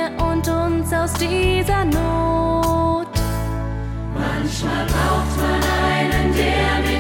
mir und uns aus dieser Not. Manchmal braucht man einen, der